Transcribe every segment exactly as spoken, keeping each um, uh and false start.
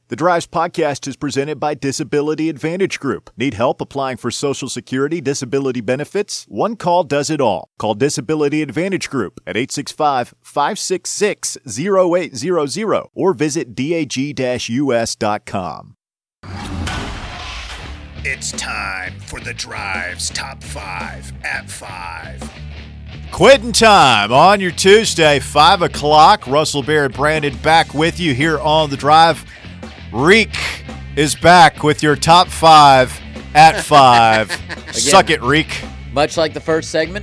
The Drives podcast is presented by Disability Advantage Group. Need help applying for Social Security disability benefits? One call does it all. Call Disability Advantage Group at eight six five, five six six, zero eight zero zero or visit dag dash u s dot com. It's time for The Drive's Top five at five. Quitting time on your Tuesday, five o'clock. Russell Barrett, Brandon back with you here on The Drive. Reek is back with your top five at five. Again, suck it, Reek. Much like the first segment,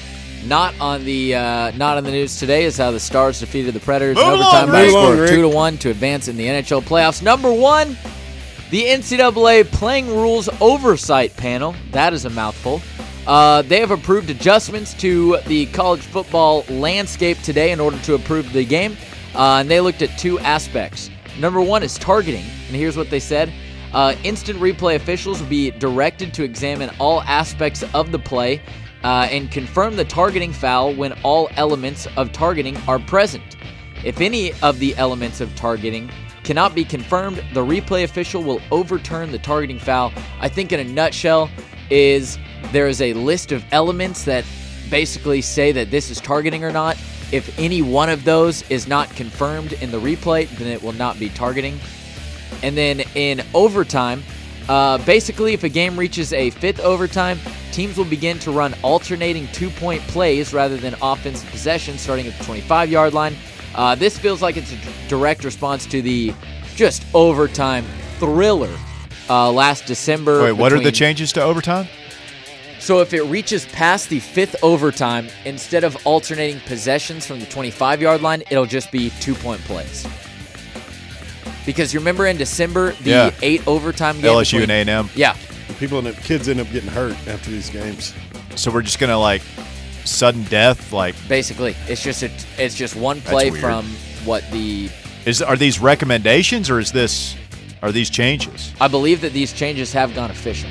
not on the uh, not on the news today is how the Stars defeated the Predators in Move overtime along, by a Reek. score Move of along, two to one to advance in the N H L playoffs. Number one, the N C double A Playing Rules Oversight Panel. That is a mouthful. Uh, they have approved adjustments to the college football landscape today in order to approve the game, uh, and they looked at two aspects. Number one is targeting, and here's what they said. Uh, instant replay officials will be directed to examine all aspects of the play uh, and confirm the targeting foul when all elements of targeting are present. If any of the elements of targeting cannot be confirmed, the replay official will overturn the targeting foul. I think in a nutshell is there is a list of elements that basically say that this is targeting or not. If any one of those is not confirmed in the replay, then it will not be targeting. And then in overtime, uh, basically if a game reaches a fifth overtime, teams will begin to run alternating two-point plays rather than offensive possession starting at the twenty-five-yard line. Uh, this feels like it's a d- direct response to the just overtime thriller uh, last December. Wait, what are the between- changes to overtime? So if it reaches past the fifth overtime, instead of alternating possessions from the twenty-five-yard line, it'll just be two-point plays. Because you remember in December, the Yeah. eight overtime game L S U between- and A and M. Yeah. People end up, kids end up getting hurt after these games. So we're just going to, like, sudden death, like, Basically, it's just a, it's just one play weird. from what the is are these recommendations or is this, are these changes? I believe that these changes have gone official.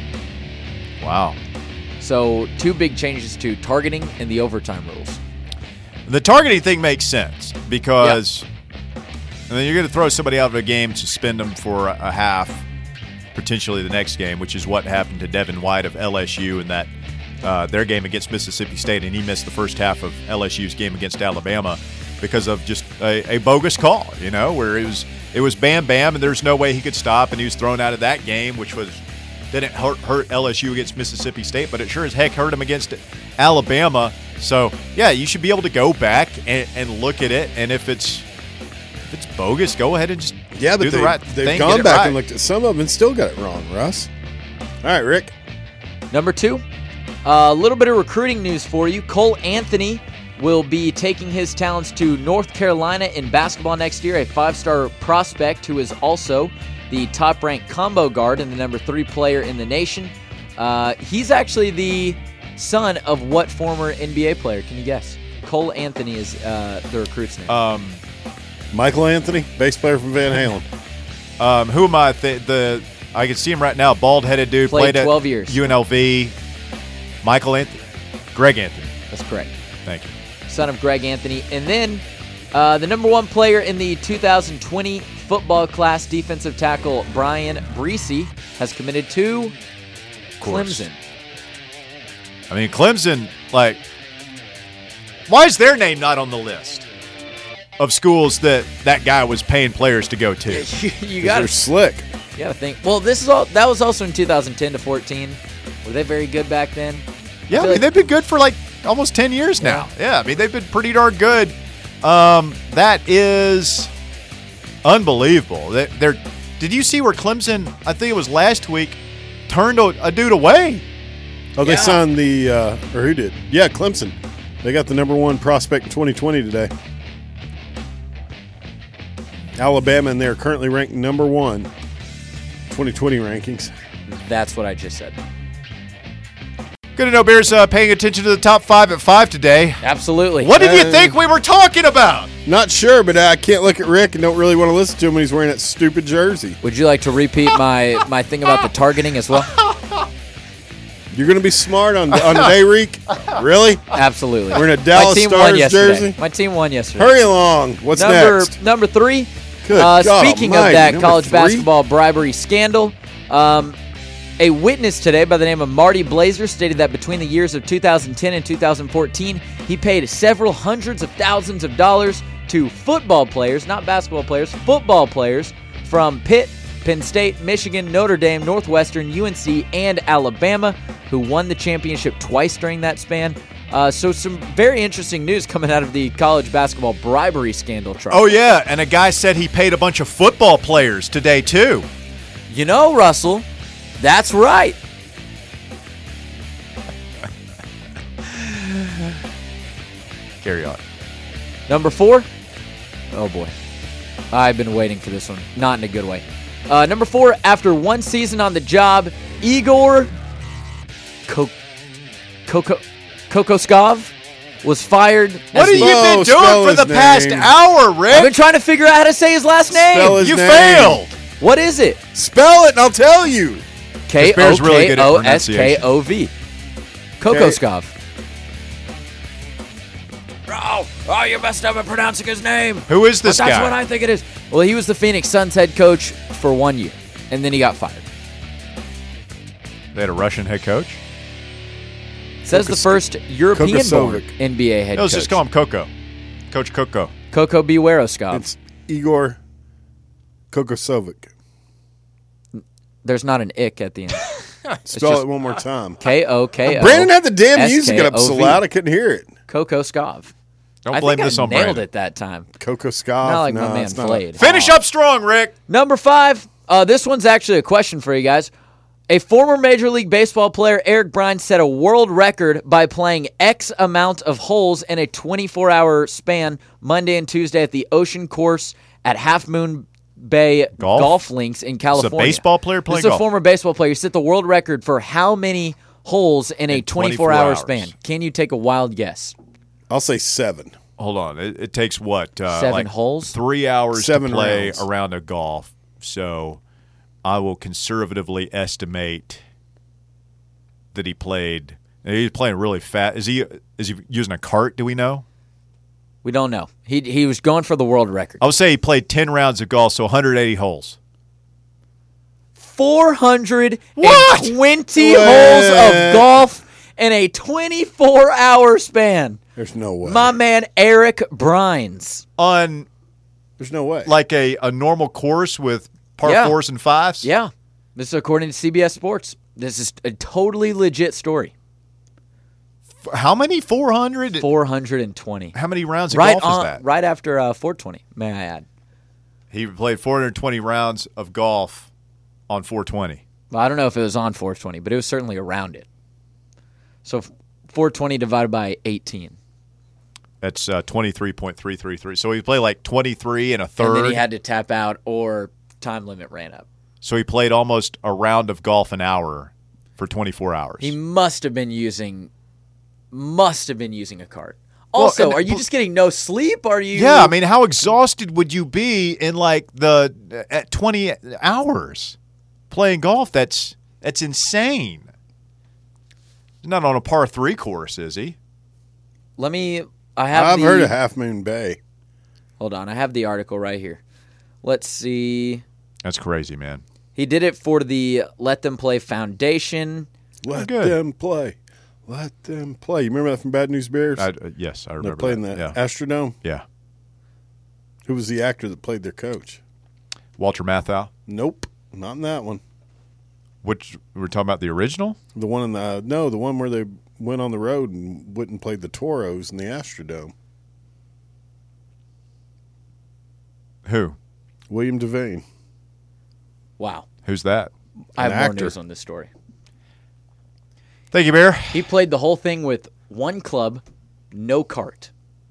Wow. So two big changes to targeting and the overtime rules. The targeting thing makes sense because and then you're going to throw somebody out of a game, suspend them for a, a half, potentially the next game, which is what happened to Devin White of L S U in that uh, their game against Mississippi State, and he missed the first half of L S U's game against Alabama because of just a, a bogus call, you know, where it was it was bam bam, and there's no way he could stop, and he was thrown out of that game, which was didn't hurt, hurt L S U against Mississippi State, but it sure as heck hurt him against Alabama. So, yeah, you should be able to go back and, and look at it, and if it's if it's bogus, go ahead and just Yeah, but do they, the right they've thing. gone get it back right. and looked at some of them and still got it wrong, Russ. All right, Rick. Number two, a little bit of recruiting news for you. Cole Anthony will be taking his talents to North Carolina in basketball next year, a five-star prospect who is also the top-ranked combo guard and the number three player in the nation. Uh, he's actually the son of what former N B A player? Can you guess? Cole Anthony is uh, the recruit's name. Um, Michael Anthony, bass player from Van Halen. um, who am I? The, the I can see him right now, bald-headed dude. Played at twelve years. U N L V. Michael Anthony. Greg Anthony. That's correct. Thank you. Son of Greg Anthony. And then uh, the number one player in the two thousand twenty football class, defensive tackle Brian Breesy, has committed to course. Clemson. I mean, Clemson, like, why is their name not on the list of schools that that guy was paying players to go to? you They're got slick. to think. Well, this is all. That was also in two thousand ten to fourteen. Were they very good back then? Yeah, I, feel mean, like- they've been good for like almost ten years now. Yeah, I mean, they've been pretty darn good. Um, that is unbelievable. They, they're. Did you see where Clemson, I think it was last week, turned a, a dude away? Oh, they Yeah. signed the, uh, or who did? Yeah, Clemson. They got the number one prospect in twenty twenty today. Alabama, and they're currently ranked number one, twenty twenty rankings. That's what I just said. Good to know Bears uh, paying attention to the top five at five today. Absolutely. What did you Uh, think we were talking about? Not sure, but I can't look at Rick and don't really want to listen to him when he's wearing that stupid jersey. Would you like to repeat my, my thing about the targeting as well? You're going to be smart on on today, Rick? Really? Absolutely. We're in a My Dallas team won Stars yesterday. jersey? My team won yesterday. Hurry along. What's number next? number three, Good Uh, God speaking almighty, of that number college three? basketball bribery scandal, um, a witness today by the name of Marty Blazer stated that between the years of two thousand ten and two thousand fourteen, he paid several hundreds of thousands of dollars to football players, not basketball players, football players from Pitt, Penn State, Michigan, Notre Dame, Northwestern, U N C, and Alabama, who won the championship twice during that span. Uh, so some very interesting news coming out of the college basketball bribery scandal trial. Oh, yeah, and a guy said he paid a bunch of football players today, too. You know, Russell, that's right. Carry on. Number four. Oh, boy. I've been waiting for this one. Not in a good way. Uh, number four, after one season on the job, Igor Ko- Koko- Kokoskov was fired. What as have the- you been Oh, doing spell for his the past name. hour, I've Rick? been trying to figure out how to say his last name. Spell his You name. failed. What is it? Spell it and I'll tell you. K O Bear's really K good at O S K O V. Kokoskov. Oh, oh, you messed up at pronouncing his name. Who is this But that's guy? what I think it is. Well, he was the Phoenix Suns head coach for one year, and then he got fired. They had a Russian head coach? Says the Kokos- first European-born Kokosovic. N B A head No, let's coach. just call him Coco. Coach Coco. Coco Biweroskov. It's Igor Kokosovic. There's not an ick at the end. Spell just- it one more time. K O K O. Brandon had the damn music up so S K O V. loud I couldn't hear it. Kokoskov. Don't I blame think this I on nailed Brandon. it that time. Kokoskov. Not like no, my man it's not. Flade. Finish up strong, Rick. Number five. Uh, this one's actually a question for you guys. A former Major League Baseball player, Eric Brine, set a world record by playing X amount of holes in a twenty-four hour span Monday and Tuesday at the Ocean Course at Half Moon Bay Golf? Golf Links in California. baseball player playing This is a golf? former baseball player. He set the world record for how many holes in a In twenty-four twenty-four hour hours. span? Can you take a wild guess? I'll say seven. Hold on. It, it takes what? Uh, Seven like holes? Three hours Seven to play rounds. a round of golf. So I will conservatively estimate that he played. He's playing really fast. Is he? Is he using a cart? Do we know? We don't know. He he was going for the world record. I would say he played ten rounds of golf, so one hundred eighty holes. four hundred What? twenty What? holes of golf in a twenty-four hour span. There's no way. My man Eric Brines. On There's no way. like a, a normal course with par Yeah. fours and fives? Yeah. This is according to C B S Sports. This is a totally legit story. How many? four hundred? four hundred twenty. How many rounds of Right golf on, is that? right after uh, four twenty, may I add. He played four hundred twenty rounds of golf on four twenty. Well, I don't know if it was on four twenty, but it was certainly around it. So four twenty divided by eighteen. That's uh, twenty-three point three three three. So he played like twenty-three and a third. And then he had to tap out or time limit ran up. So he played almost a round of golf an hour for twenty-four hours. He must have been using must have been using a cart. Well, Also, and- are you just getting no sleep? Are you yeah, I mean, how exhausted would you be in like the at twenty hours playing golf? That's that's insane. He's not on a par three course, is he? Let me I have I've the, heard of Half Moon Bay. Hold on, I have the article right here. Let's see. That's crazy, man. He did it for the Let Them Play Foundation. Let good. them play. Let them play. You remember that from Bad News Bears? I, uh, yes, I They're remember playing that. the Yeah, Astrodome. yeah. Who was the actor that played their coach? Walter Matthau. Nope, not in that one. Which we're talking about the original? The one in the no, the one where they went on the road and went and played the Toros in the Astrodome. Who? William Devane. Wow. Who's that? I have An more actor. news on this story. Thank you, Bear. He played the whole thing with one club, no cart.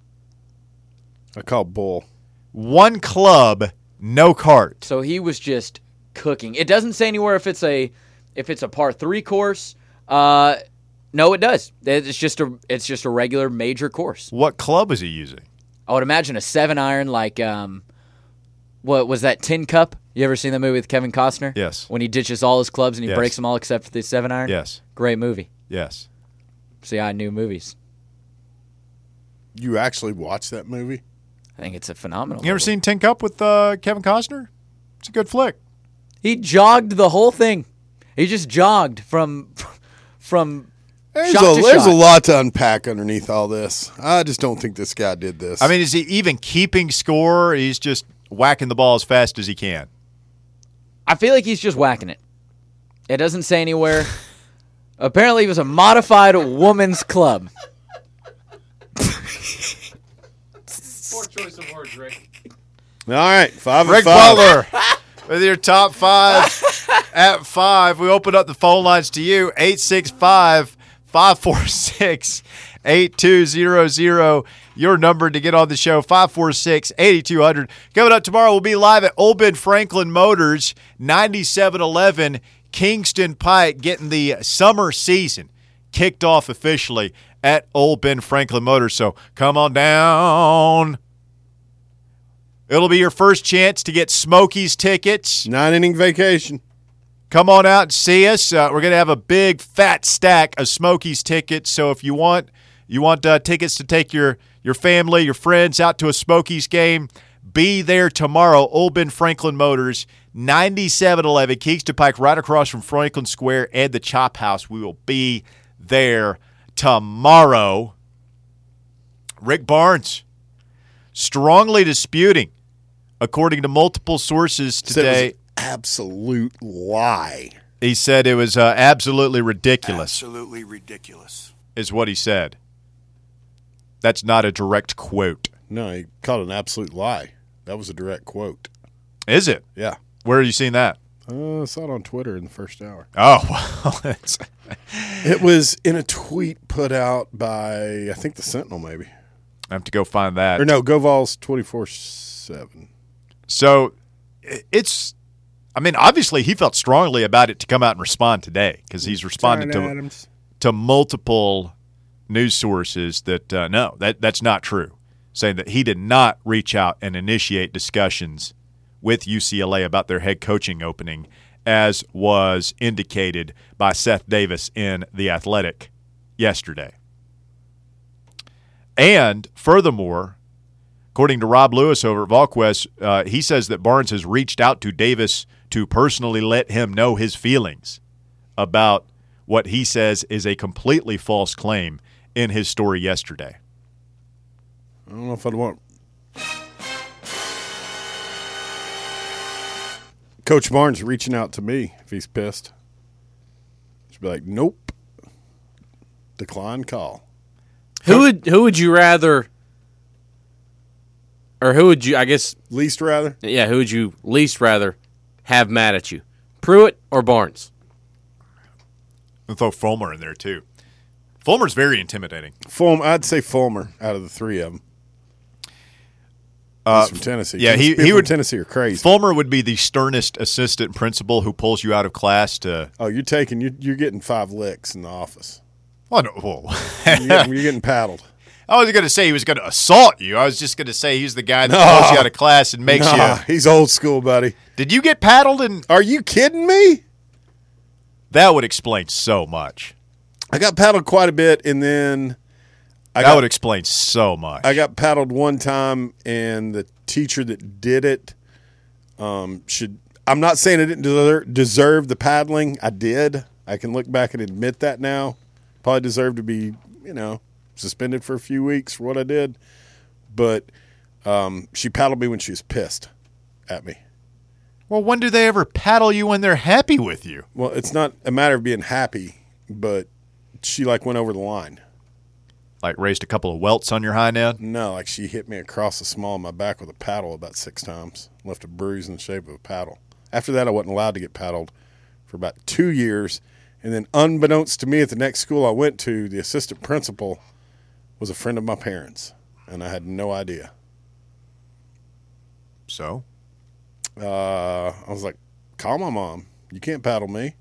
I call bull. One club, no cart. So he was just cooking. It doesn't say anywhere if it's a if it's a par three course. Uh, no, it does. It's just a it's just a regular major course. What club is he using? I would imagine a seven iron like um, what was that Tin Cup? You ever seen that movie with Kevin Costner? Yes. When he ditches all his clubs and he Yes. breaks them all except for the seven iron. Yes. Great movie. Yes. See, I knew movies. You actually watched that movie? I think it's a phenomenal You ever movie. seen Tin Cup with uh, Kevin Costner? It's a good flick. He jogged the whole thing. He just jogged from from There's, shot a, to there's shot. a lot to unpack underneath all this. I just don't think this guy did this. I mean, is he even keeping score? Or he's just whacking the ball as fast as he can. I feel like he's just whacking it. It doesn't say anywhere. Apparently, it was a modified woman's club. Poor choice of words, Rick. all right, five Rick and five. Butler with your top five at five. We open up the phone lines to you, eight six five, five four six, eight two zero zero. Your number to get on the show, five four six, eight two zero zero. Coming up tomorrow, we'll be live at Old Ben Franklin Motors, ninety-seven eleven Kingston Pike, getting the summer season kicked off officially at Old Ben Franklin Motors. So come on down. It'll be your first chance to get Smokies tickets. Nine inning vacation. Come on out and see us. Uh, we're going to have a big fat stack of Smokies tickets. So if you want you want uh, tickets to take your, your family, your friends out to a Smokies game, be there tomorrow. Old Ben Franklin Motors, ninety-seven eleven Kingston Pike, right across from Franklin Square and the Chop House. We will be there tomorrow. Rick Barnes strongly disputing, according to multiple sources Said it was today. an absolute lie. He said it was uh, absolutely ridiculous, Absolutely ridiculous. is what he said. That's not a direct quote. No, he called it an absolute lie. That was a direct quote. Is it? Yeah. Where have you seen that? Uh, I saw it on Twitter in the first hour. Oh, well, it's, It was in a tweet put out by, I think, the Sentinel, maybe. I have to go find that. Or no, GoVols twenty-four seven. So i- it's, I mean, obviously he felt strongly about it to come out and respond today because he's responded to Adams. to multiple news sources that uh, no, that that's not true, saying that he did not reach out and initiate discussions with U C L A about their head coaching opening, as was indicated by Seth Davis in The Athletic yesterday. And furthermore, according to Rob Lewis over at VolQuest, uh, he says that Barnes has reached out to Davis to personally let him know his feelings about what he says is a completely false claim in his story yesterday. I don't know if I'd want Coach Barnes reaching out to me if he's pissed. Should be like, nope. Decline call. Who would who would you rather, or who would you? I guess Least rather. yeah. Who would you least rather have mad at you, Pruitt or Barnes? I'll throw Fulmer in there too. Fulmer's very intimidating. Fulmer, I'd say Fulmer out of the three of them. Uh, He's from Tennessee. yeah, he- People he from would- Tennessee are crazy. Fulmer would be the sternest assistant principal who pulls you out of class to. Oh, you're taking you you're getting five licks in the office. Well, no, whoa. You're getting, you're getting paddled. I wasn't going to say he was going to assault you. I was just going to say he's the guy that No. pulls you out of class and makes Nah, you. he's old school, buddy. Did you get paddled? And Are you kidding me? that would explain so much. I got paddled quite a bit, and then I that got would explain so much. I got paddled one time, and the teacher that did it um, should. I'm not saying I didn't deserve, deserve the paddling. I did. I can look back and admit that now. Probably deserved to be, you know, suspended for a few weeks for what I did. But um, she paddled me when she was pissed at me. Well, when do they ever paddle you when they're happy with you? Well, it's not a matter of being happy, but she like went over the line. Like raised a couple of welts on your hind end? No, like she hit me across the small of my back with a paddle about six times. Left a bruise in the shape of a paddle. After that, I wasn't allowed to get paddled for about two years. And then unbeknownst to me at the next school I went to, the assistant principal was a friend of my parents. And I had no idea. So? Uh, I was like, call my mom. You can't paddle me.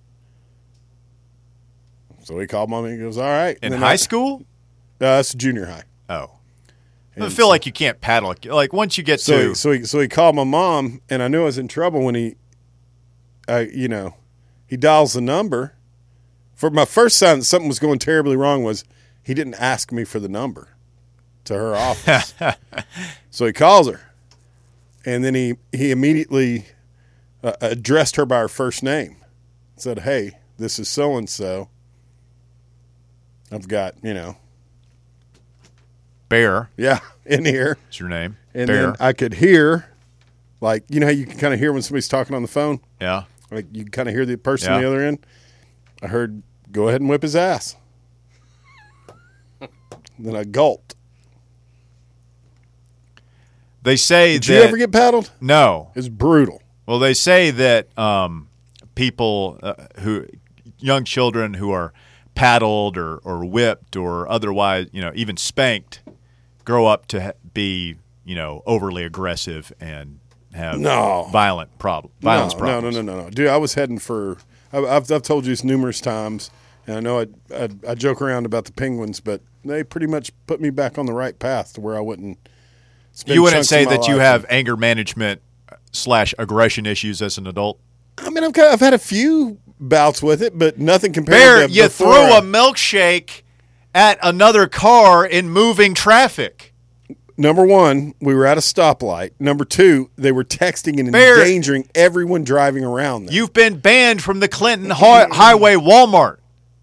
So he called mommy and goes, all right. In And then high I- school? Uh, it's junior high. Oh. I And feel so- like you can't paddle. Like once you get So to. he, so he so he called my mom, and I knew I was in trouble when he, I you know, he dials the number. For my first sign that something was going terribly wrong was he didn't ask me for the number. to her office. So he calls her, and then he, he immediately uh, addressed her by her first name. Said, "Hey, this is so-and-so. I've got, you know." Bear. Yeah, in here. That's your name. And Bear. then I could hear, like, you know how you can kind of hear when somebody's talking on the phone? Yeah. Like, you kind of hear the person Yeah. on the other end. I heard, "Go ahead and whip his ass." Then I gulped. They say Did that. you ever get paddled? No. It's brutal. Well, they say that um, people uh, who, young children who are paddled or, or whipped or otherwise, you know, even spanked, grow up to ha- be, you know, overly aggressive and have No. violent problem, violence no, problems. No, no, no, no, no. Dude, I was heading for, I, I've, I've told you this numerous times, and I know I, I, I joke around about the Penguins, but they pretty much put me back on the right path to where I wouldn't spend You wouldn't chunks say of my that you life have in- anger management slash aggression issues as an adult? I mean, I've, got, I've had a few bouts with it, but nothing compared Bear, to you before. throw a milkshake at another car in moving traffic. Number one, we were at a stoplight. Number two, they were texting and Bear, endangering everyone driving around them. You've been banned from the Clinton Hi- Highway Walmart.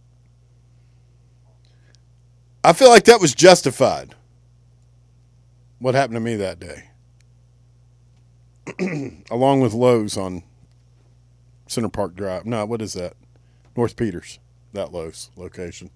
I feel like that was justified. What happened to me that day? Along with Lowe's on Center Park Drive. No, what is that? North Peters. That Lowe's location.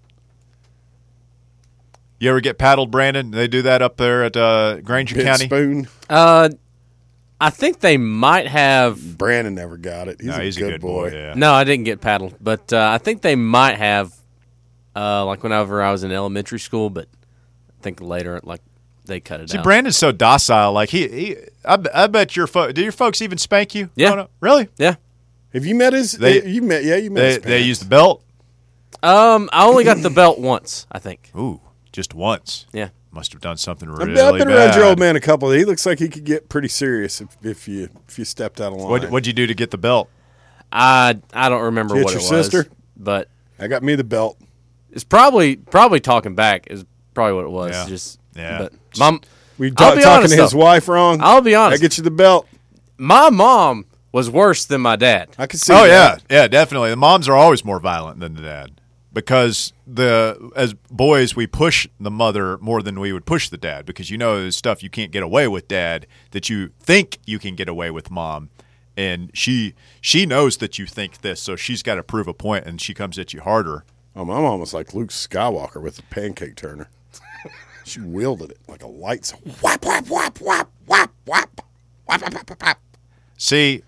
You ever get paddled, Brandon? They do that up there at uh, Granger Big County. Spoon. Uh, I think they might have. Brandon never got it. He's, No, a, he's good a good boy. boy. Yeah. No, I didn't get paddled, but uh, I think they might have. Uh, like whenever I was in elementary school, but I think later, like they cut it See, out. Brandon's so docile. Like he, he I, I bet your fo- do your folks even spank you? Yeah. growing up? Really? Yeah. Have you met his? They- you met? Yeah, you met. They his they parents. use the belt. Um, I only got the belt once. I think. Ooh, just once. Yeah. Must have done something I've really been, I've been bad. around your old man a couple. He looks like he could get pretty serious if, if you if you stepped out of line. What what'd you do to get the belt? I I don't remember Get what your it was, sister? but I got me the belt. it's probably probably talking back is probably what it was. Yeah. Just Yeah. But mom, We I'll talk, be talking honest, to his though. wife wrong. I'll be honest. I get you the belt. My mom was worse than my dad. I can see. Oh that. yeah, yeah, definitely. The moms are always more violent than the dad because the as boys we push the mother more than we would push the dad because you know there's stuff you can't get away with dad that you think you can get away with mom, and she she knows that you think this, so she's got to prove a point, and she comes at you harder. Oh, my mom was like Luke Skywalker with the pancake turner. She wielded it like a light. Whap whap whap whap whap whap whap whap whap whap. See,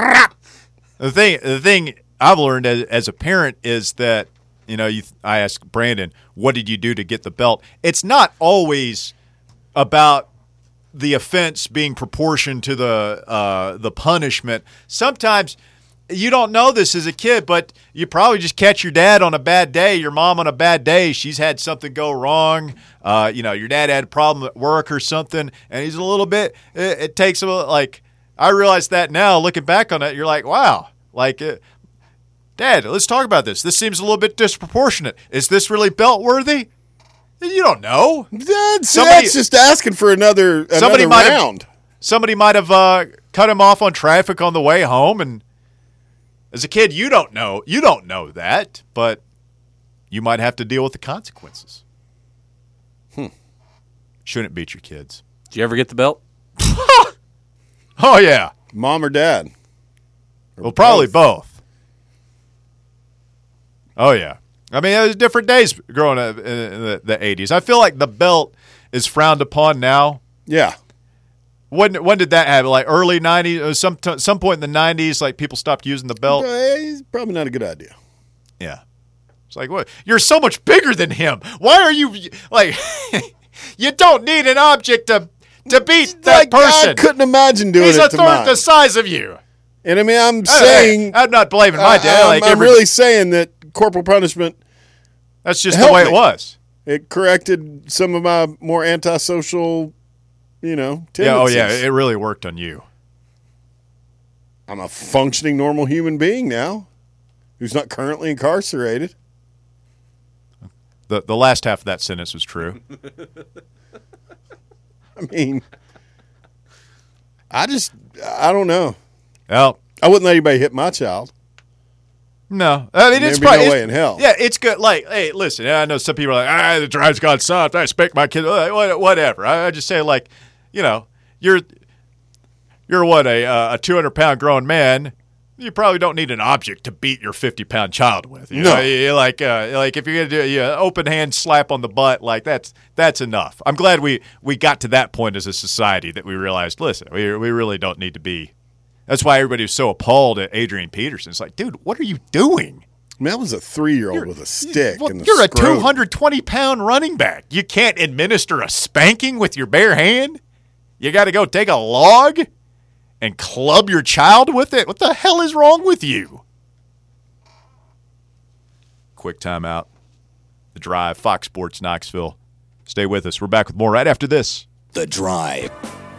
the thing the thing I've learned as, as a parent is that you know you I asked Brandon, what did you do to get the belt? It's not always about the offense being proportioned to the uh, the punishment. Sometimes you don't know this as a kid, but you probably just catch your dad on a bad day, your mom on a bad day. She's had something go wrong. Uh, you know, your dad had a problem at work or something, and he's a little bit. It, it takes him like I realize that now, looking back on it, you're like, wow, like. Uh, Dad, let's talk about this. This seems a little bit disproportionate. Is this really belt worthy? You don't know. That's, Somebody- that's just asking for another Somebody another might have- round. Somebody might have uh, cut him off on traffic on the way home, and as a kid, you don't know. You don't know that, but you might have to deal with the consequences. Hmm. Shouldn't beat your kids. Did you ever get the belt? Oh yeah. Mom or dad? Or Well, probably both. Oh yeah. I mean, it was different days growing up in the, the eighties. I feel like the belt is frowned upon now. Yeah. When when did that happen? Like early nineties, or some some point in the nineties, like people stopped using the belt. Eh, It's probably not a good idea. Yeah, it's like what? You're so much bigger than him. Why are you like? You don't need an object to to beat that Like, person. I couldn't imagine doing He's it a to third mine. the size of you. And I mean, I'm Hey, saying, I'm not blaming my dad. I, am like I'm every- really saying that corporal punishment, that's just help the way me. it was. it corrected some of my more antisocial, you know, Yeah. Oh tendencies. yeah. It really worked on you. I'm a functioning normal human being now who's not currently incarcerated. The the last half of that sentence was true. I mean, I just, I don't know. Well, I wouldn't let anybody hit my child. no. I mean, it's There'd be probably no it's- way in hell. Yeah, it's good. Like, hey, listen, I know some people are like, ah, the drive's gone soft. I expect my kid, uh, what- whatever. I, I just say, like, you know, you're, you're what, a uh, a two hundred pound grown man. You probably don't need an object to beat your fifty pound child with. You No. know, you like, uh, like if you're gonna do yeah, open hand slap on the butt, like that's that's enough. I'm glad we we got to that point as a society that we realized, listen, we we really don't need to be. That's why everybody was so appalled at Adrian Peterson. It's like, dude, what are you doing? I mean, that was a three-year-old with a stick. Well, in the you're a scrotum. two hundred twenty pound running back. You can't administer a spanking with your bare hand. You got to go take a log and club your child with it? What the hell is wrong with you? Quick timeout. The Drive, Fox Sports Knoxville. Stay with us. We're back with more right after this. The Drive.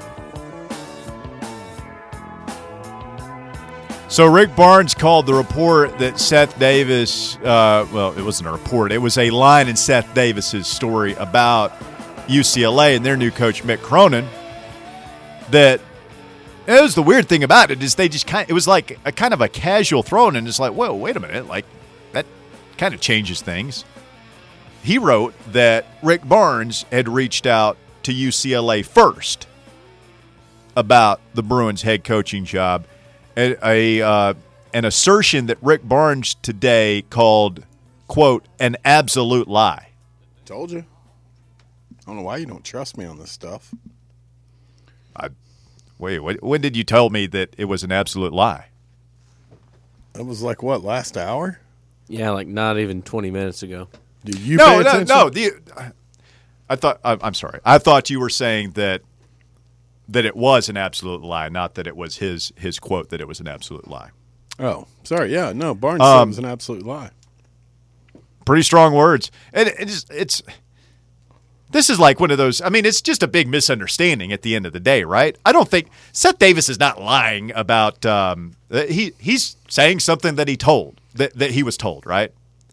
So Rick Barnes called the report that Seth Davis, uh, well, it wasn't a report. It was a line in Seth Davis's story about U C L A and their new coach, Mick Cronin, that it was the weird thing about it is they just kind of, it was like a kind of a casual throw-in, and it's like, whoa, wait a minute, like that kind of changes things. He wrote that Rick Barnes had reached out to U C L A first about the Bruins head coaching job, a, a uh, an assertion that Rick Barnes today called, quote, an absolute lie. Told you. I don't know why you don't trust me on this stuff. I Wait, when did you tell me that it was an absolute lie? That was like, what, last hour? Yeah, like not even twenty minutes ago. Did you No, pay no, attention? no. The, I thought. I, I'm sorry. I thought you were saying that that it was an absolute lie, not that it was his his quote that it was an absolute lie. Oh, sorry. Yeah, no, Barnes said it Um, was an absolute lie. Pretty strong words, and it, it's it's. This is like one of those, I mean, it's just a big misunderstanding at the end of the day, right? I don't think Seth Davis is not lying about um, he he's saying something that he told, that, that he was told, right?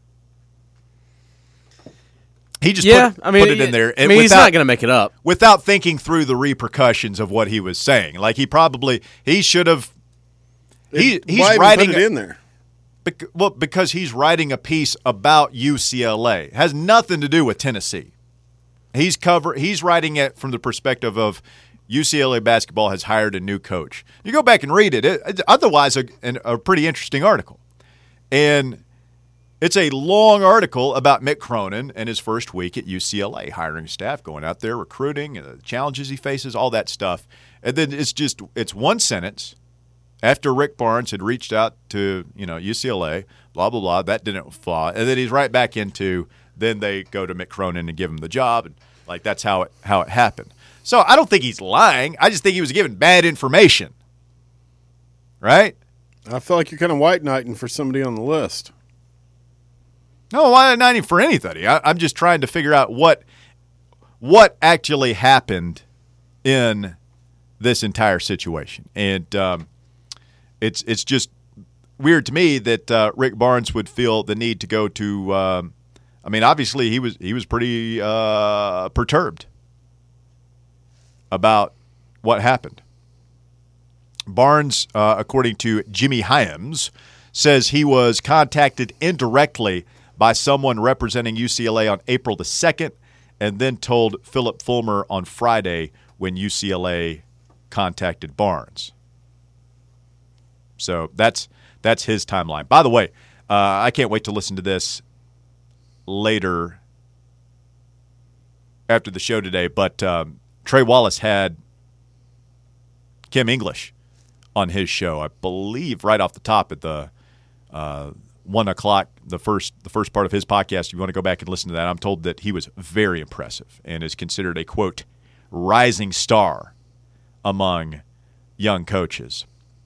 He just Yeah, put, I mean, put it in there. I mean, he's not going to make it up. Without thinking through the repercussions of what he was saying. Like he probably, he should have, he, he's Why even writing put it a- in there? bec- well, because he's writing a piece about U C L A. It has nothing to do with Tennessee. He's cover. He's writing it from the perspective of U C L A basketball has hired a new coach. You go back and read it. it it's otherwise, a, an, a pretty interesting article, and it's a long article about Mick Cronin and his first week at U C L A, hiring staff, going out there, recruiting, uh, the challenges he faces, all that stuff. And then it's just it's one sentence after Rick Barnes had reached out to you know U C L A, blah blah blah. That didn't fly, and then he's right back into. Then they go to Mick Cronin and give him the job, and like that's how it how it happened. So I don't think he's lying. I just think he was given bad information. Right? I feel like you're kind of white knighting for somebody on the list. No, why not even for anybody? I, I'm just trying to figure out what what actually happened in this entire situation, and um, it's it's just weird to me that uh, Rick Barnes would feel the need to go to. Um, I mean, obviously he was he was pretty uh, perturbed about what happened. Barnes, uh, according to Jimmy Hyams, says he was contacted indirectly by someone representing U C L A on April the second, and then told Philip Fulmer on Friday when U C L A contacted Barnes. So that's that's his timeline. By the way, uh, I can't wait to listen to this later after the show today, but um, Trey Wallace had Kim English on his show, I believe, right off the top at the uh, one o'clock, the first the first part of his podcast. If you want to go back and listen to that, I'm told that he was very impressive and is considered a, quote, rising star among young coaches.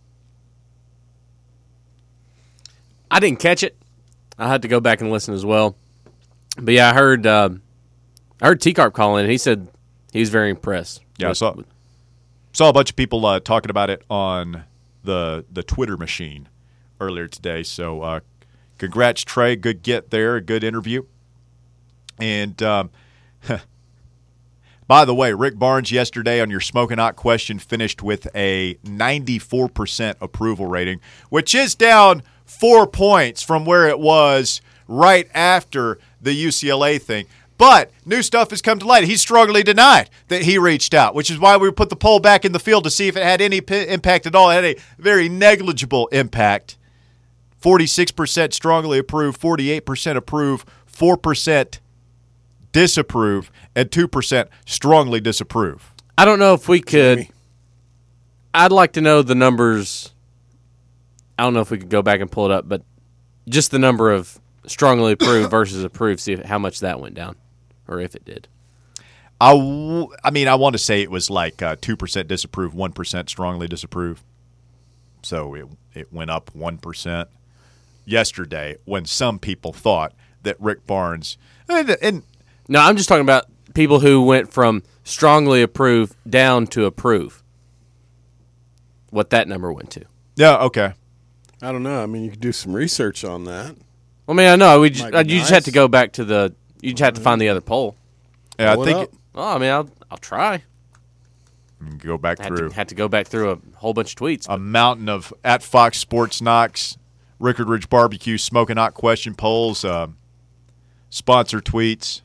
I didn't catch it. I had to go back and listen as well. But yeah, I heard uh, I heard T-Carp call in, and he said he was very impressed. Yeah, I with- saw, saw a bunch of people uh, talking about it on the the Twitter machine earlier today. So uh, congrats, Trey. Good get there. Good interview. And um, By the way, Rick Barnes yesterday on your Smoking Hot question finished with a ninety-four percent approval rating, which is down four points from where it was right after the U C L A thing. But new stuff has come to light. He strongly denied that he reached out, which is why we put the poll back in the field to see if it had any p- impact at all. It had a very negligible impact. forty-six percent strongly approve, forty-eight percent approve, four percent disapprove, and two percent strongly disapprove. I don't know if we could – I'd like to know the numbers. I don't know if we could go back and pull it up, but just the number of strongly approve versus approve, see if, how much that went down or if it did. I, w- I mean, I want to say it was like uh, two percent disapprove, one percent strongly disapprove. So it, it went up one percent yesterday when some people thought that Rick Barnes and, – and No, I'm just talking about people who went from strongly approve down to approve. What that number went to. yeah, okay. I don't know. I mean, you could do some research on that. I mean, I know. We just, Might be uh, you just nice. have to go back to the – you just have to find the other poll. Yeah, Pull I it think up. it, Oh, I mean, I'll I'll try. go back Had through to, had to go back through a whole bunch of tweets. a mountain of at Fox Sports Knox, Rickard Ridge Barbecue, Smoking Hot question polls, uh, sponsor tweets.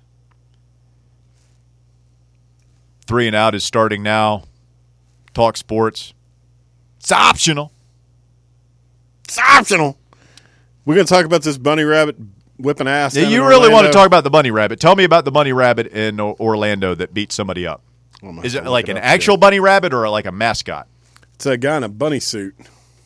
Three and Out is starting now. Talk Sports. It's optional. It's optional. We're going to talk about this bunny rabbit whipping ass. Yeah, down you in really want to Orlando. talk about the bunny rabbit. Tell me about the bunny rabbit in O- Orlando that beat somebody up. Oh, my Is it God, like look an up actual here. bunny rabbit or like a mascot? It's a guy in a bunny suit.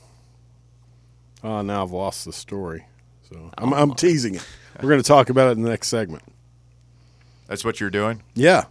Oh, now I've lost the story. So I'm, I'm teasing it. We're going to talk about it in the next segment. That's what you're doing? Yeah.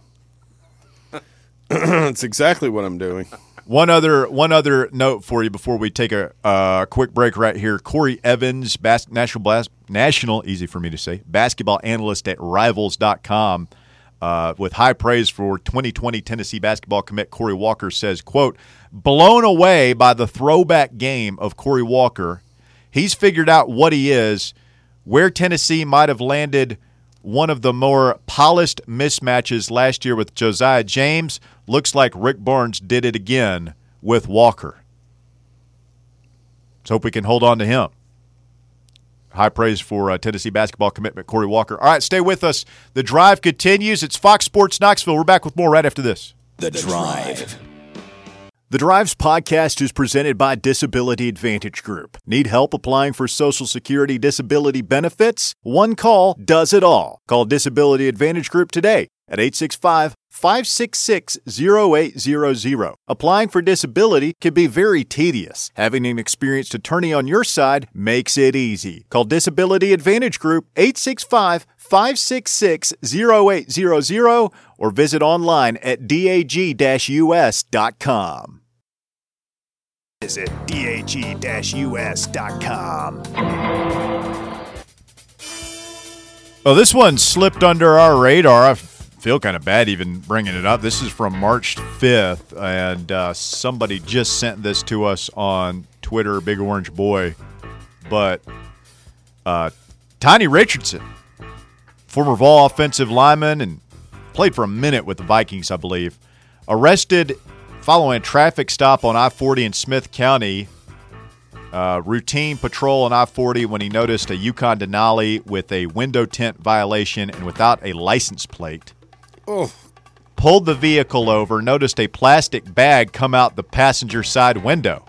That's exactly what I'm doing. One other one other note for you before we take a uh, quick break right here. Corey Evans, bas- national blas- national easy for me to say, basketball analyst at Rivals dot com, uh, with high praise for twenty twenty Tennessee basketball commit Corey Walker, says, quote, blown away by the throwback game of Corey Walker. He's figured out what he is, where Tennessee might have landed one of the more polished mismatches last year with Josiah James. Looks like Rick Barnes did it again with Walker. Let's hope we can hold on to him. High praise for uh, Tennessee basketball commitment, Corey Walker. All right, stay with us. The Drive continues. It's Fox Sports Knoxville. We're back with more right after this. The Drive. The Drives podcast is presented by Disability Advantage Group. Need help applying for Social Security disability benefits? One call does it all. Call Disability Advantage Group today at eight six five, five six six, zero eight zero zero. Applying for disability can be very tedious. Having an experienced attorney on your side makes it easy. Call Disability Advantage Group eight six five, five six six, zero eight zero zero or visit online at dag dash u s dot com. Visit dag dash u s dot com. Well, this one slipped under our radar. I feel kind of bad even bringing it up. This is from March fifth, and uh, somebody just sent this to us on Twitter, Big Orange Boy. But uh, Tiny Richardson, former Vol offensive lineman and played for a minute with the Vikings, I believe, arrested following a traffic stop on I forty in Smith County. Uh, routine patrol on I forty when he noticed a Yukon Denali with a window tint violation and without a license plate. Oh, Pulled the vehicle over, noticed a plastic bag come out the passenger side window.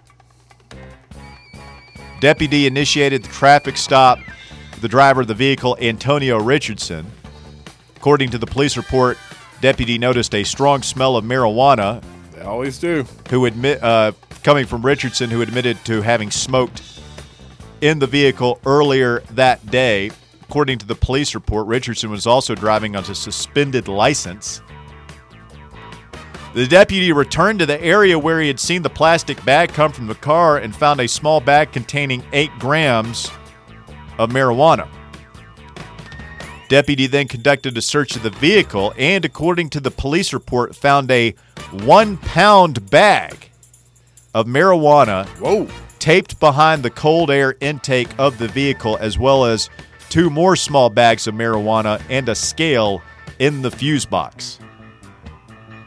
Deputy initiated the traffic stop. The driver of the vehicle, Antonio Richardson. According to the police report, deputy noticed a strong smell of marijuana. they always do. Who admit uh, coming from Richardson, who admitted to having smoked in the vehicle earlier that day. According to the police report, Richardson was also driving on a suspended license. The deputy returned to the area where he had seen the plastic bag come from the car and found a small bag containing eight grams of marijuana. Deputy then conducted a search of the vehicle and, according to the police report, found a one-pound bag of marijuana Whoa. taped behind the cold air intake of the vehicle, as well as two more small bags of marijuana and a scale in the fuse box.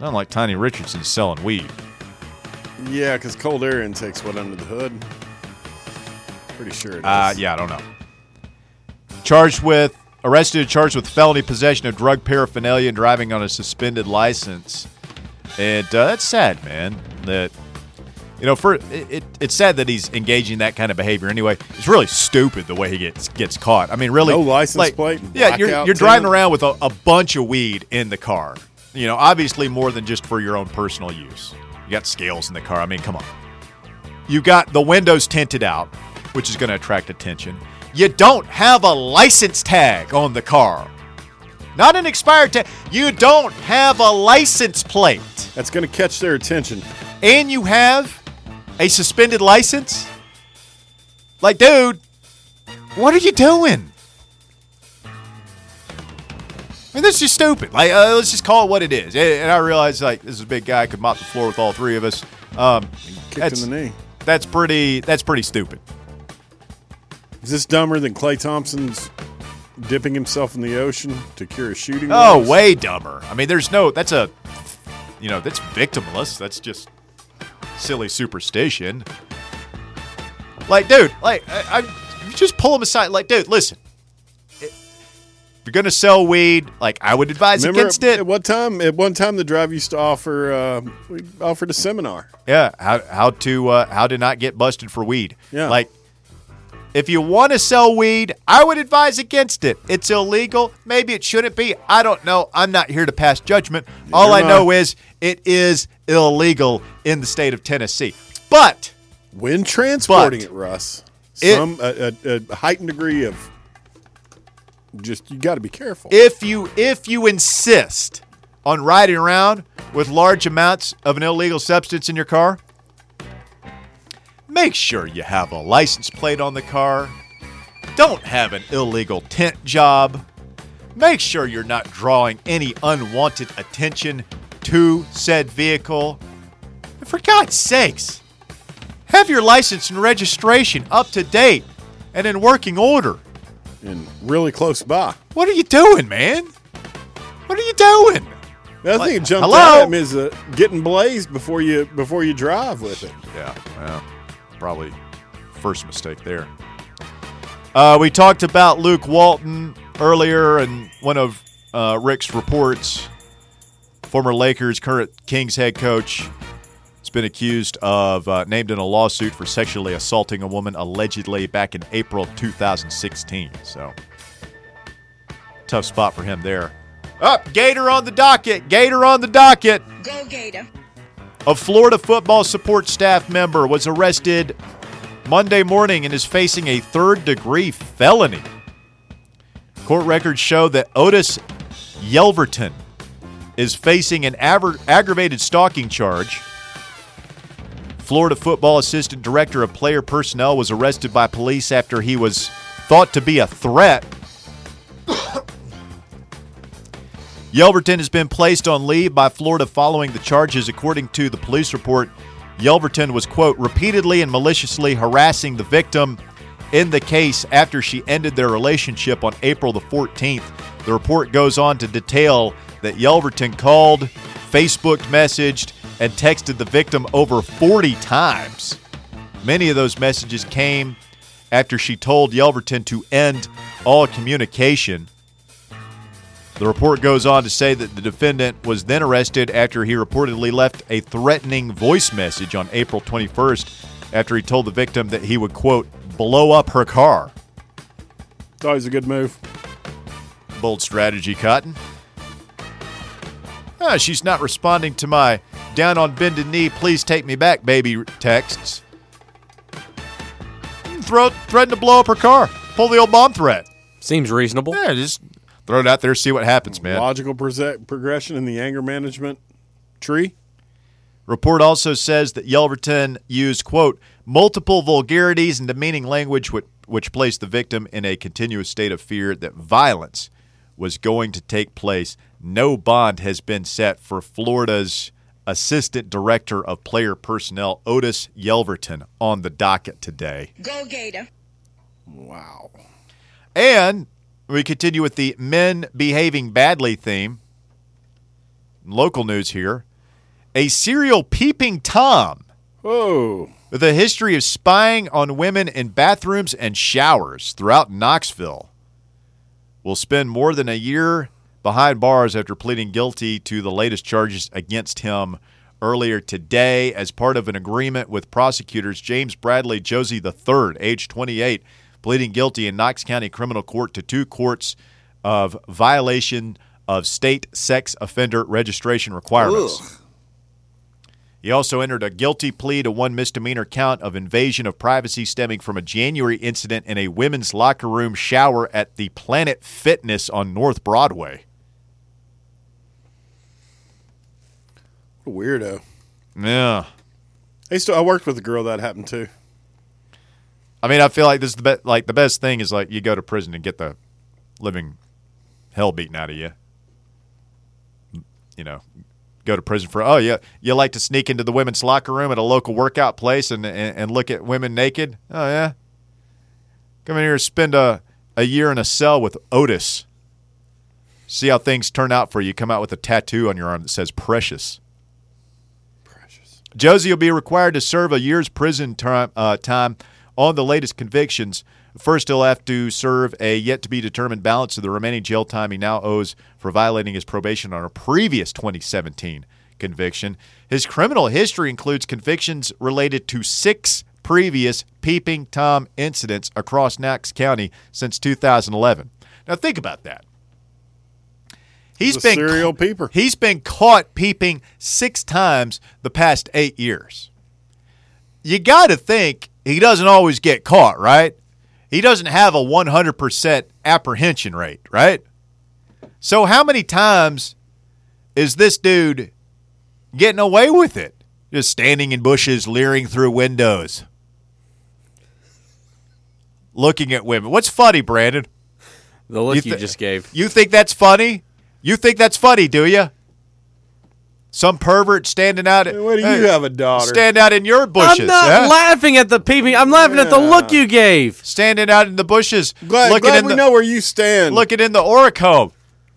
Not like Tiny Richardson selling weed. Yeah, because cold air intake's what under the hood. Pretty sure it is. Uh, yeah, I don't know. Charged with, arrested and charged with felony possession of drug paraphernalia and driving on a suspended license. And uh, that's sad, man. That, you know, for it, it, it's sad that he's engaging that kind of behavior anyway. It's really stupid the way he gets gets caught. I mean, really. No license like, plate. Yeah, you're, blackout you're driving too. around with a, a bunch of weed in the car. You know, obviously more than just for your own personal use. You got scales in the car. I mean, come on. You got the windows tinted out, which is going to attract attention. You don't have a license tag on the car. Not an expired tag. You don't have a license plate. That's going to catch their attention. And you have a suspended license? Like, dude, what are you doing? I mean, this is just stupid. Like, uh, let's just call it what it is. And I realize, like, this is a big guy. I could mop the floor with all three of us. Um, Kicked that's, in the knee. That's pretty. That's pretty stupid. Is this dumber than Klay Thompson's dipping himself in the ocean to cure a shooting? Oh, wounds? way dumber. I mean, there's no. That's a. You know, that's victimless. That's just silly superstition. Like, dude, like, I, I you just pull him aside. Like, dude, listen. If you're gonna sell weed, like I would advise Remember against it. At one time, at one time, the drive used to offer. Uh, we offered a seminar. Yeah, how how to uh, how to not get busted for weed. Yeah. Like, if you want to sell weed, I would advise against it. It's illegal. Maybe it shouldn't be. I don't know. I'm not here to pass judgment. All You're I not. know is it is illegal in the state of Tennessee. But When transporting But it, Russ, it- some a, a, a heightened degree of just you got to be careful. if you if you insist on riding around with large amounts of an illegal substance in your car, make sure you have a license plate on the car. Don't have an illegal tent job. Make sure you're not drawing any unwanted attention to said vehicle. And for God's sakes, have your license and registration up to date and in working order. and really close by. What are you doing, man? What are you doing? The other Like, thing that jumped hello? out at me is uh, getting blazed before you before you drive with it. Yeah, well, probably first mistake there. Uh, we talked about Luke Walton earlier, and one of uh, Rick's reports, former Lakers, current Kings head coach, has been accused of, uh, named in a lawsuit for sexually assaulting a woman allegedly back in April of two thousand sixteen. So, tough spot for him there. Up, Gator on the docket. Gator on the docket. Go Gator. A Florida football support staff member was arrested Monday morning and is facing a third-degree felony. Court records show that Otis Yelverton is facing an aver- aggravated stalking charge. Florida football assistant director of player personnel was arrested by police after he was thought to be a threat. Yelverton has been placed on leave by Florida following the charges. According to the police report, Yelverton was, quote, repeatedly and maliciously harassing the victim in the case after she ended their relationship on April the fourteenth. The report goes on to detail that Yelverton called, Facebook messaged, and texted the victim over forty times. Many of those messages came after she told Yelverton to end all communication. The report goes on to say that the defendant was then arrested after he reportedly left a threatening voice message on April twenty-first after he told the victim that he would, quote, blow up her car. It's always a good move. Bold strategy, Cotton. Ah, she's not responding to my down on bended knee, please take me back, baby texts. Throw, threaten to blow up her car. Pull the old bomb threat. Seems reasonable. Yeah, just throw it out there, see what happens, man. Logical prose- progression in the anger management tree. Report also says that Yelverton used, quote, multiple vulgarities and demeaning language which, which placed the victim in a continuous state of fear that violence was going to take place. No bond has been set for Florida's Assistant Director of Player Personnel, Otis Yelverton, on the docket today. Go Gator. Wow. And we continue with the men behaving badly theme. Local news here. a serial peeping Tom Whoa. with a history of spying on women in bathrooms and showers throughout Knoxville will spend more than a year behind bars after pleading guilty to the latest charges against him earlier today as part of an agreement with prosecutors. James Bradley Josie the third, age twenty-eight, pleading guilty in Knox County Criminal Court to two courts of violation of state sex offender registration requirements. Ugh. He also entered a guilty plea to one misdemeanor count of invasion of privacy stemming from a January incident in a women's locker room shower at the Planet Fitness on North Broadway. What a weirdo. Yeah. I used to, I worked with a girl that happened to. I mean, I feel like this is the be- like the best thing is like you go to prison and get the living hell beaten out of you. You know, go to prison for, oh, yeah, you like to sneak into the women's locker room at a local workout place and, and, and look at women naked? Oh, yeah? Come in here and spend a, a year in a cell with Otis. See how things turn out for you. Come out with a tattoo on your arm that says Precious. Precious. Josie will be required to serve a year's prison term, uh, time on the latest convictions. First, he'll have to serve a yet-to-be-determined balance of the remaining jail time he now owes for violating his probation on a previous twenty seventeen conviction. His criminal history includes convictions related to six previous Peeping Tom incidents across Knox County since two thousand eleven. Now, think about that. He's He's a been serial ca- peeper. He's been caught peeping six times the past eight years. You got to think he doesn't always get caught, right? He doesn't have a one hundred percent apprehension rate, right? So how many times is this dude getting away with it? Just standing in bushes, leering through windows, looking at women. What's funny, Brandon? The look you, th- you just gave. You think that's funny? You think that's funny, do you? Some pervert standing out. At, What do you hey, have a daughter? Stand out in your bushes. I'm not huh? laughing at the peeping. I'm laughing at the Yeah. look you gave. Standing out in the bushes, Glad, looking glad in we the know where you stand. looking in the Oricome.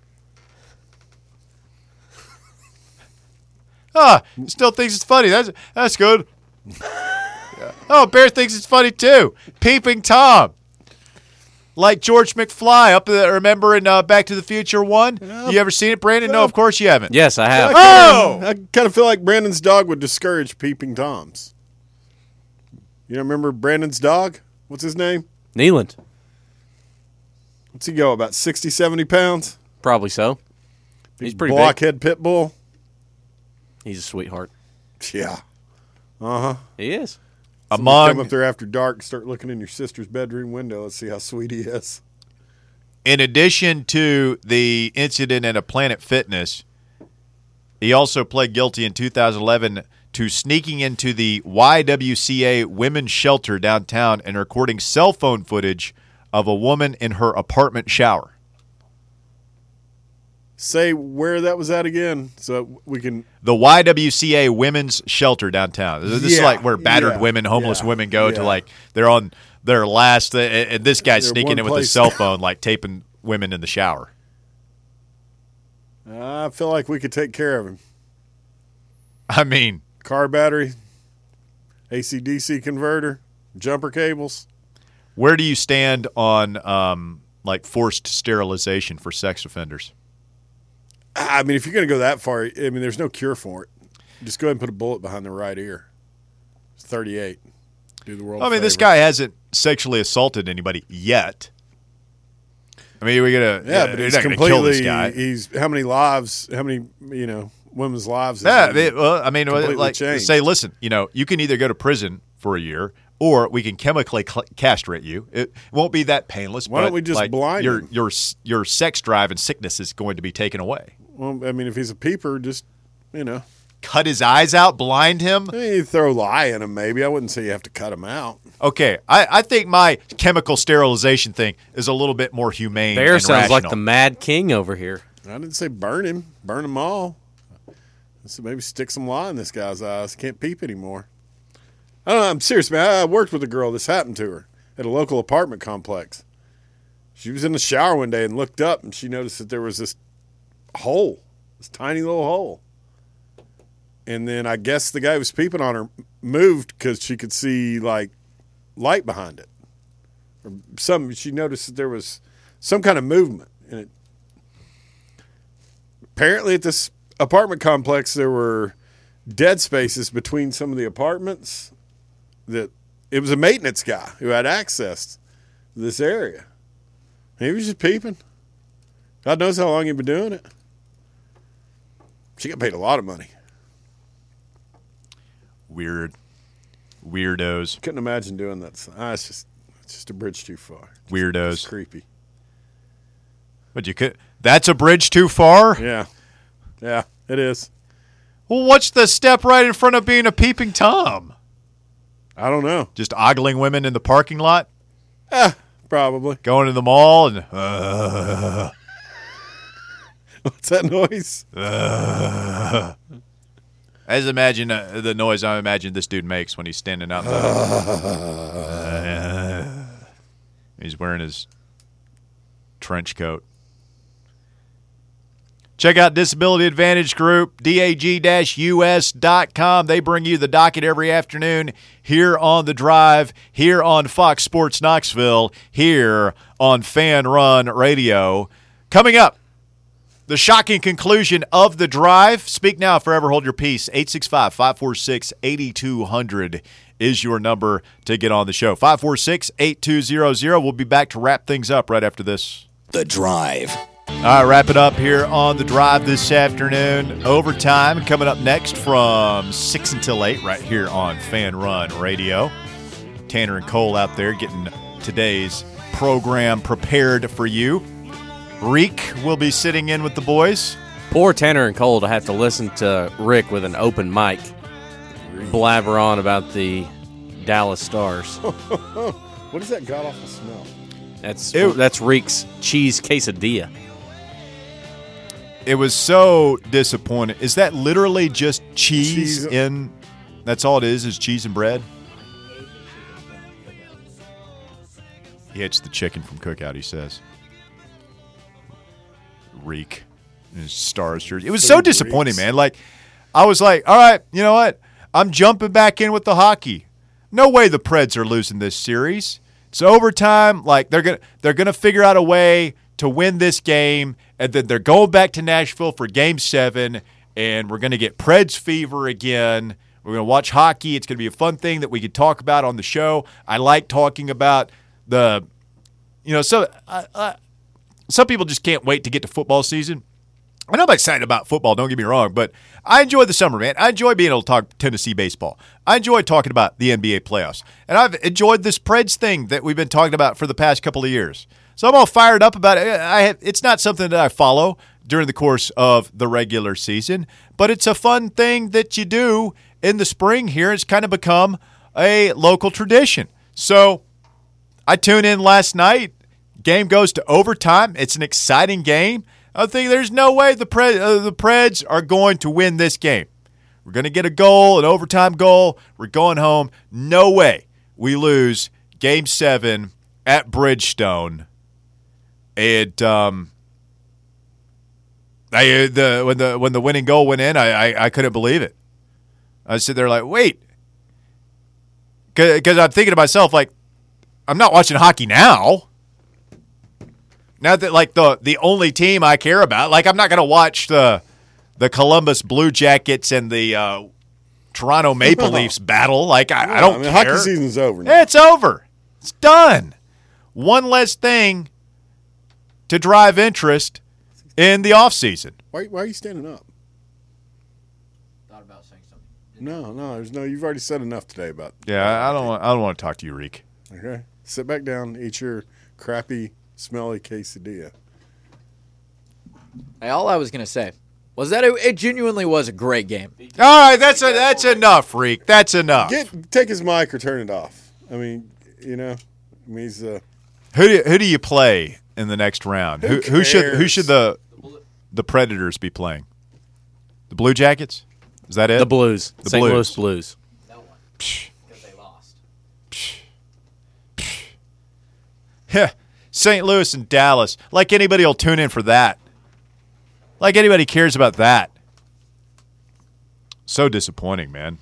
Ah, still thinks it's funny. That's that's good. Oh, Bear thinks it's funny too. Peeping Tom, like George McFly up there. Remember in uh, Back to the Future one? You ever seen it, Brandon? No, of course you haven't. Yes, I have. Oh! I kind of feel like Brandon's dog would discourage peeping Toms. You don't remember Brandon's dog? What's his name? Neeland. What's he go, about sixty, seventy pounds? Probably so. He's pretty big. Blockhead pit bull? He's a sweetheart. Yeah. Uh-huh. He is. Come Among up there after dark, start looking in your sister's bedroom window. Let's see how sweet he is. In addition to the incident at a Planet Fitness, he also pled guilty in two thousand eleven to sneaking into the Y W C A women's shelter downtown and recording cell phone footage of a woman in her apartment shower. Say where that was at again so we can... The Y W C A women's shelter downtown. This is Yeah, like where battered yeah, women, homeless yeah, women go yeah. to, like, they're on their last, uh, and this guy's They're sneaking one in with his place. cell phone, like taping women in the shower. I feel like we could take care of him. I mean, Car battery, A C D C converter, jumper cables. where do you stand on, um, like, forced sterilization for sex offenders? I mean, if you're going to go that far, I mean, there's no cure for it. Just go ahead and put a bullet behind the right ear. It's thirty-eight. Do the world I mean, a this favor. guy hasn't sexually assaulted anybody yet. I mean, we gotta. Yeah, uh, but you're he's not gonna completely. kill this guy. He's how many lives? How many you know women's lives? has Yeah, he- they- well, I mean, completely like, changed. say, listen, you know, you can either go to prison for a year, or we can chemically cl- castrate you. It won't be that painless. Why don't but, we just like, blind your him? your your sex drive and sickness is going to be taken away. Well, I mean, if he's a peeper, just you know, Cut his eyes out, blind him. you throw lye in him. Maybe I wouldn't say you have to cut him out. Okay, I, I think my chemical sterilization thing is a little bit more humane. Bear and sounds like rational. the Mad King over here. I didn't say burn him. Burn them all. So maybe stick some lye in this guy's eyes. Can't peep anymore. I don't know. I'm serious, man. I worked with a girl. This happened to her at a local apartment complex. She was in the shower one day and looked up, and she noticed that there was this hole, this tiny little hole. And then I guess the guy who was peeping on her moved because she could see, like, light behind it. Or some, she noticed that there was some kind of movement in it. Apparently at this apartment complex, there were dead spaces between some of the apartments that it was a maintenance guy who had access to this area. He was just peeping. God knows how long he'd been doing it. She got paid a lot of money. Weird. Weirdos. Couldn't imagine doing that. Ah, it's just it's just a bridge too far. Just, Weirdos. It's creepy. But you could. That's a bridge too far? Yeah. Yeah, it is. Well, what's the step right in front of being a peeping Tom? I don't know. Just ogling women in the parking lot? Eh, probably. Going to the mall and. Uh, What's that noise? uh, I just imagine uh, the noise I imagine this dude makes when he's standing out. Uh, he's wearing his trench coat. Check out Disability Advantage Group, D A G U S dot com. They bring you the docket every afternoon here on The Drive, here on Fox Sports Knoxville, here on Fan Run Radio. Coming up, the shocking conclusion of The Drive. Speak now, forever hold your peace. eight six five, five four six, eight two zero zero is your number to get on the show. five four six, eight two zero zero. We'll be back to wrap things up right after this. The Drive. All right, wrap it up here on The Drive this afternoon. Overtime coming up next from six until eight right here on Fan Run Radio. Tanner and Cole out there getting today's program prepared for you. Reek will be sitting in with the boys. Poor Tanner and Cole to have to listen to Rick with an open mic blabber on about the Dallas Stars. What is that god-awful smell? That's Ew. that's Reek's cheese quesadilla. It was so disappointing. Is that literally just cheese, Cheese. in? That's all it is, is cheese and bread? He hits the chicken from Cookout, he says. Reek. In his Stars jersey. It was so Food disappointing, reeks. man. Like, I was like, all right, you know what? I'm jumping back in with the hockey. No way the Preds are losing this series. It's overtime. Like, they're gonna they're gonna figure out a way to win this game, and then they're going back to Nashville for Game Seven, and we're gonna get Preds fever again. We're gonna watch hockey. It's gonna be a fun thing that we could talk about on the show. I like talking about the, you know, so uh, uh, some people just can't wait to get to football season. I know I'm excited about football, don't get me wrong, but I enjoy the summer, man. I enjoy being able to talk Tennessee baseball. I enjoy talking about the N B A playoffs. And I've enjoyed this Preds thing that we've been talking about for the past couple of years. So I'm all fired up about it. I have, it's not something that I follow during the course of the regular season, but it's a fun thing that you do in the spring here. It's kind of become a local tradition. So I tuned in last night. Game goes to overtime. It's an exciting game. I think there's no way the Preds, uh, the Preds are going to win this game. We're going to get a goal, an overtime goal. We're going home. No way we lose Game seven at Bridgestone. And um, I, the, when, the, when the winning goal went in, I, I, I couldn't believe it. I sit there like, wait. Because I'm thinking to myself, like, I'm not watching hockey now. Not that, like, the the only team I care about. Like, I'm not going to watch the the Columbus Blue Jackets and the uh, Toronto Maple Leafs battle. Like, I, I don't I mean, care. hockey season's over now. It's over. It's done. One less thing to drive interest in the offseason. Why, why are you standing up? Thought about saying something. No, no, there's no. You've already said enough today about. Yeah, I don't want, I don't want to talk to you, Reek. Okay, sit back down, eat your crappy, smelly quesadilla. Hey, all I was gonna say was that it, it genuinely was a great game. All right, that's a, that's enough, Reek. That's enough. Get take his mic or turn it off. I mean, you know, I mean, he's uh, Who do, who do you play in the next round? Who who should who cares? should the the Predators be playing? The Blue Jackets? Is that it? The Blues, The Saint Blues. Louis Blues. No one, because they lost. Yeah, Saint Louis and Dallas. Like anybody will tune in for that. Like anybody cares about that. So disappointing, man.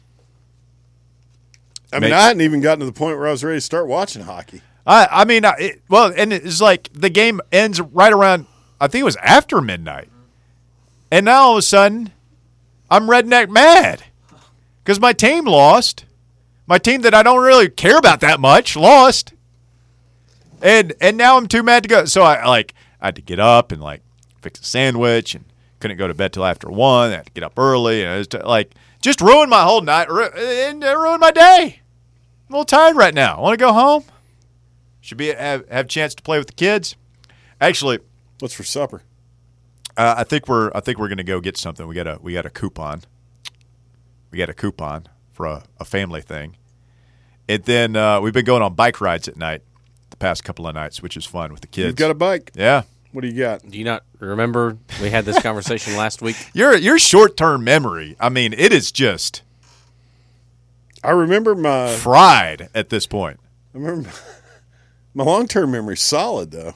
I mean, Make- I hadn't even gotten to the point where I was ready to start watching hockey. I, I mean, I, it, well, and it's like the game ends right around, I think it was after midnight. And now all of a sudden, I'm redneck mad because my team lost. My team that I don't really care about that much lost. And and now I'm too mad to go. So I like I had to get up and like fix a sandwich and couldn't go to bed till after one. I had to get up early and it was t- like just ruined my whole night ru- and it ruined my day. I'm a little tired right now. Want to go home? Should be have have a chance to play with the kids. Actually, What's for supper? uh, I think we're I think we're gonna go get something. We got a we got a coupon. We got a coupon for a, a family thing. And then uh, we've been going on bike rides at night the past couple of nights, which is fun with the kids. You've got a bike. yeah. What do you got? Do you not remember we had this conversation last week? Your your short term memory, I mean, it is just I remember my. fried at this point. I remember my long term memory's solid though.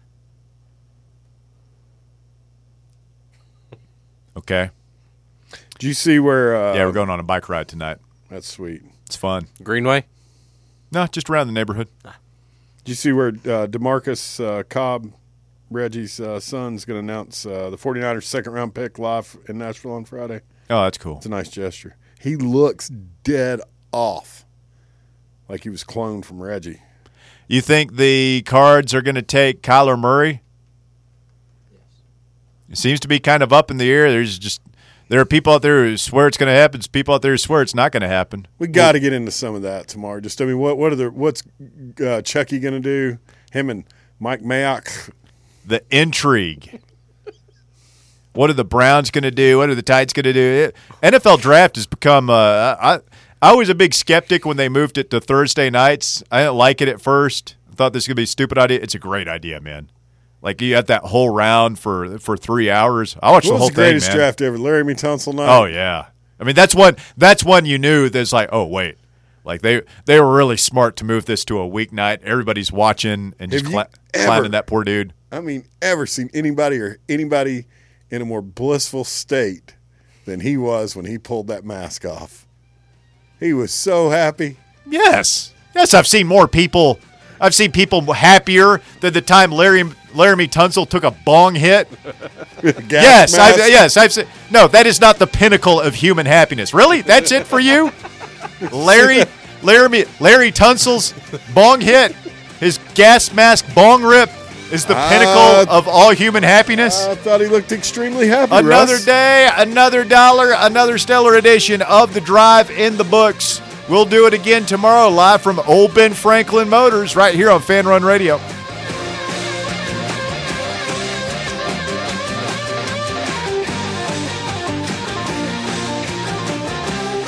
Okay. Did you see where? Uh, Yeah, we're going on a bike ride tonight. That's sweet. It's fun. Greenway? No, just around the neighborhood. Did you see where uh, DeMarcus uh, Cobb, Reggie's uh, son's going to announce uh, the 49ers second round pick live in Nashville on Friday? Oh, that's cool. It's a nice gesture. He looks dead off, like he was cloned from Reggie. You think the Cards are going to take Kyler Murray? Yes. It seems to be kind of up in the air. There's just there are people out there who swear it's going to happen. There's people out there who swear it's not going to happen. We got to get into some of that tomorrow. Just I mean, what what are the what's uh, Chucky going to do? Him and Mike Mayock. The intrigue. What are the Browns going to do? What are the Titans going to do? It, N F L draft has become. Uh, I I was a big skeptic when they moved it to Thursday nights. I didn't like it at first. I thought this was going to be a stupid idea. It's a great idea, man. Like you had that whole round for for three hours. I watched What the whole was the greatest thing, man. draft ever? Laramie Tunsil night. Oh yeah. I mean that's one that's one you knew that's like, oh wait. Like they they were really smart to move this to a weeknight. Everybody's watching and just Have you cla- ever- clowning that poor dude. I mean, ever seen anybody or anybody in a more blissful state than he was when he pulled that mask off? He was so happy. Yes. Yes, I've seen more people I've seen people happier than the time Larry Laramie Tunsil took a bong hit. Gas yes, mask. I've, yes, I've seen. No, that is not the pinnacle of human happiness. Really? That's it for you? Larry Laramie Larry Tunsil's bong hit, his gas mask bong rip is the pinnacle Uh, of all human happiness. I thought he looked extremely happy. Another Russ. day, another dollar, another stellar edition of The Drive in the books. We'll do it again tomorrow live from Old Ben Franklin Motors right here on Fan Run Radio.